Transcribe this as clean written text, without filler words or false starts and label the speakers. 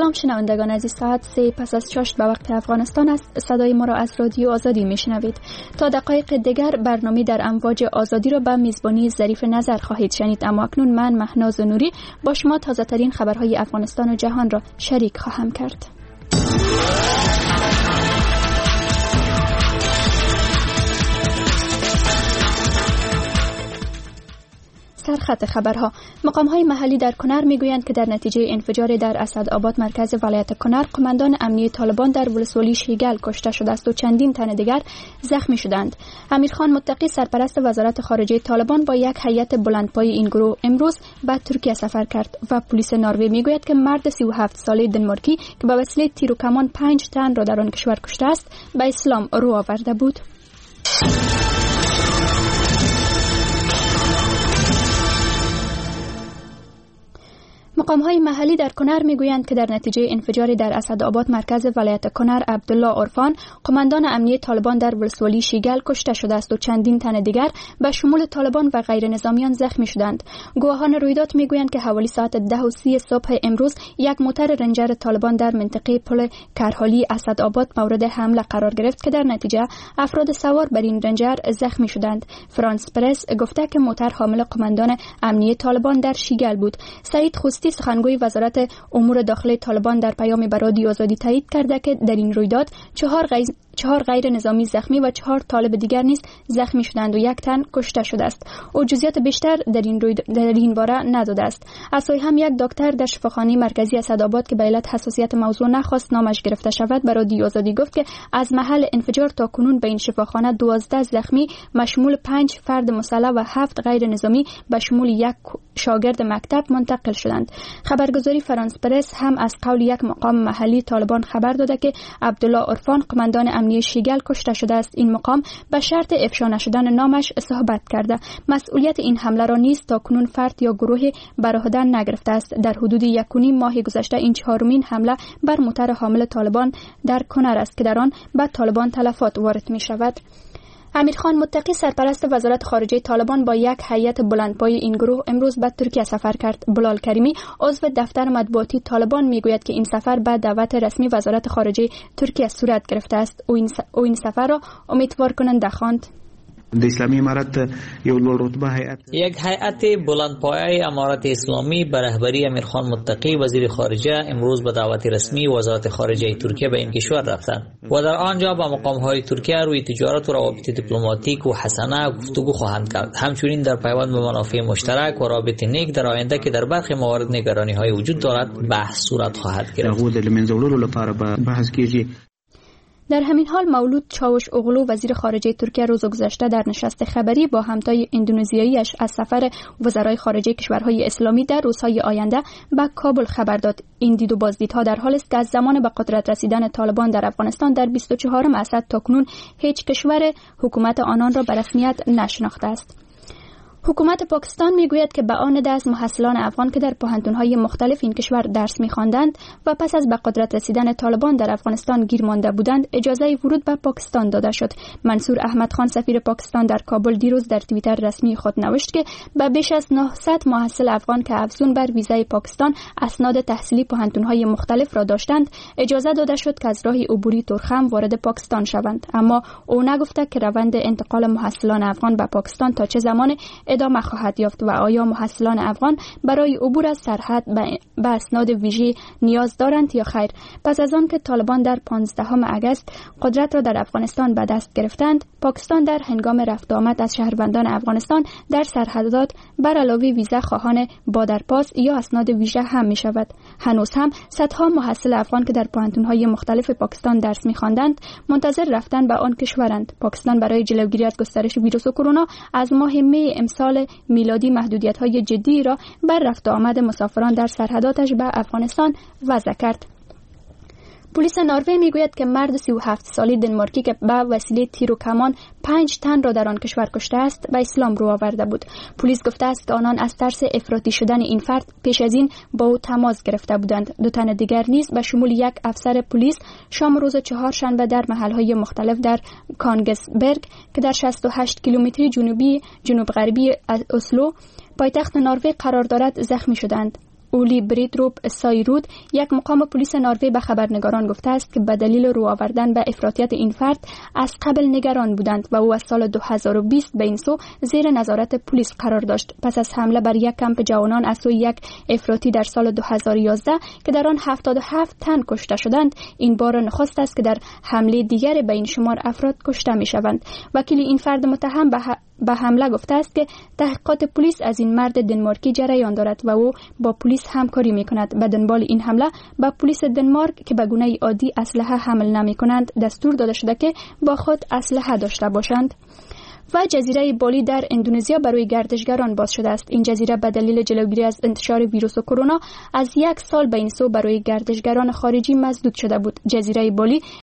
Speaker 1: سلام شنوندگان عزیز، ساعت 3 پس از 6 به وقت افغانستان است. صدای ما را از رادیو آزادی میشنوید. تا دقایق دیگر برنامه در امواج آزادی را به میزبانی ظریف نظر خواهید شنید، اما اکنون من مهناز نوری با شما تازه ترین خبرهای افغانستان و جهان را شریک خواهم کرد. سرخط خبرها. مقام‌های محلی در کنر میگویند که در نتیجه انفجار در اسدآباد مرکز ولایت کنر، قماندان امنیه طالبان در ولسوالی شیگل کشته شده است و چندین تن دیگر زخمی شدند. امیرخان متقی سرپرست وزارت خارجه طالبان با یک هیئت بلندپایه این گروه امروز به ترکیه سفر کرد و پلیس نروژ میگوید که مرد 37 ساله دنمارکی که به وسیله تیر و کمان 5 تن را در آن کشور کشته است، به اسلام رو آورده بود. مقام‌های محلی در کنر میگویند که در نتیجه انفجاری در اسدآباد مرکز ولایت کنر، عبدالله عرفان، قماندان امنیه طالبان در ولسوالی شیگل کشته شده است و چندین تن دیگر به شمول طالبان و غیر نظامیان زخمی شدند. گواهان رویداد میگویند که حوالی ساعت 10:30 صبح امروز یک موتر رنجر طالبان در منطقه پل کرحالی اسدآباد مورد حمله قرار گرفت که در نتیجه افراد سوار بر این رنجر زخمی شدند. فرانس پرس گفته که موتر حامل قماندان امنیه طالبان در شیگل بود. سعید خوستی سخنگوی وزارت امور داخلی طالبان در پیامی به رادیو آزادی تایید کرده که در این رویداد 4 غیر نظامی زخمی و 4 طالب دیگر نیز زخمی شدند و 1 تن کشته شده است. او جزئیات بیشتر در این باره نداده است. اسای هم یک دکتر در شفاخانه مرکزی اسدآباد که به علت حساسیت موضوع نخواست نامش گرفته شود به رادیو آزادی گفت که از محل انفجار تا کنون به این شفاخانه 12 زخمی مشمول 5 فرد مسلح و 7 غیر نظامی به شمول 1 شاگرد مکتب منتقل شدند. خبرگزاری فرانس پرس هم از قول یک مقام محلی طالبان خبر داده که عبدالله عرفان قماندان امنیه شیگل کشته شده است. این مقام به شرط افشا نشدن نامش صحبت کرده. مسئولیت این حمله را نیز تا کنون فرد یا گروه بر عهده نگرفته است. در حدود 1.5 ماه گذشته این 4مین حمله بر موتر حامل طالبان در کنر است که در آن به طالبان تلفات وارد می شود. امیرخان متقی سرپرست وزارت خارجه طالبان با یک هیئت بلندپایه این گروه امروز به ترکیه سفر کرد. بلال کریمی عضو دفتر مطبوعاتی طالبان میگوید که این سفر به دعوت رسمی وزارت خارجه ترکیه صورت گرفته است. او این سفر را امیدوار کننده خواند.
Speaker 2: د اسلامی امارت یو لوړ رتبه هیئت
Speaker 3: یک هیئت بلندپایه امارت اسلامی به رهبری امیرخان متقی وزیر خارجه امروز به دعوت رسمی وزارت خارجه ترکیه به این کشور رفتند و در آنجا با مقام‌های ترکیه روی تجارت و روابط دیپلماتیک و حسنه گفتگو خواهند کرد. همچنین در پیوند به منافع مشترک و رابطه نیک در آینده که در برخی موارد نگرانی‌های وجود دارد بحث صورت خواهد گرفت.
Speaker 1: در همین حال مولود چاوش اوغلو وزیر خارجه ترکیه روز گذشته در نشست خبری با همتای اندونزیایی‌اش از سفر وزرای خارجه کشورهای اسلامی در روزهای آینده به کابل خبر داد. این دید و بازدیدها در حالی است که از زمان به قدرت رسیدن طالبان در افغانستان در 24 اسد تا کنون هیچ کشور حکومت آنان را به رسمیت نشناخته است. حکومت پاکستان میگوید که به آن عده از محصلان افغان که در پوهنتون‌های مختلف این کشور درس می‌خواندند و پس از به قدرت رسیدن طالبان در افغانستان گیر مانده بودند اجازه ورود به پاکستان داده شد. منصور احمد خان سفیر پاکستان در کابل دیروز در توییتر رسمی خود نوشت که به بیش از 900 محصل افغان که افزون بر ویزای پاکستان اسناد تحصیلی پوهنتون‌های مختلف را داشتند اجازه داده شد که از راه عبوری ترخم وارد پاکستان شوند، اما او نگفته که روند انتقال محصلان افغان به پاکستان تا چه زمان ادامه خواهد یافت و آیا محصلان افغان برای عبور از سرحد به اسناد ویژه نیاز دارند یا خیر. پس از آن که طالبان در 15 اگست قدرت را در افغانستان به دست گرفتند، پاکستان در هنگام رفت آمد از شهروندان افغانستان در سرحدات بر علاوه ویزا خواهان بادرپاس یا اسناد ویژه هم می شود. هنوز هم صدها محصل افغان که در پوهنتون‌های مختلف پاکستان درس می‌خواندند منتظر رفتن به آن کشورند. پاکستان برای جلوگیری از گسترش ویروس کرونا از ماه می امسال میلادی محدودیت‌های جدی را بر رفت و آمد مسافران در سرحداتش به افغانستان وضع کرد. پلیس نروژ میگوید که مرد 37 ساله دنمارکی که به وسیله تیر و کمان 5 تن را در آن کشور کشته است به اسلام رو آورده بود. پلیس گفته است که آنان از ترس افراطی شدن این فرد پیش از این با او تماس گرفته بودند. 2 تن دیگر نیز به شمول یک افسر پلیس شام روز چهارشنبه در محل‌های مختلف در کانگسبرگ که در 68 کیلومتری جنوب غربی اسلو پایتخت نروژ قرار دارد زخمی شدند. اولی بریدروپ سایرود، یک مقام پلیس نروژ به خبرنگاران گفته است که به دلیل رو آوردن به افراطیت این فرد از قبل نگران بودند و او از سال 2020 به این سو زیر نظارت پلیس قرار داشت. پس از حمله بر یک کمپ جوانان از سوی یک افراطی در سال 2011 که در آن 77 تن کشته شدند، این بار نخست است که در حمله دیگر به این شمار افراد کشته می شوند. وکیل این فرد متهم به حمله گفته است که تحقیقات پلیس از این مرد دنمارکی جریان دارد و او با پلیس همکاری می کند. به دنبال این حمله به پلیس دنمارک که به گونه عادی اسلحه حمل نمی کنند دستور داده شده که با خود اسلحه داشته باشند. و جزیره بالی در اندونزیا برای گردشگران باز شده است. این جزیره به دلیل جلوگیری از انتشار ویروس کرونا از یک سال به این سو برای گردشگران خارجی مسدود شده بود. جزیره بالی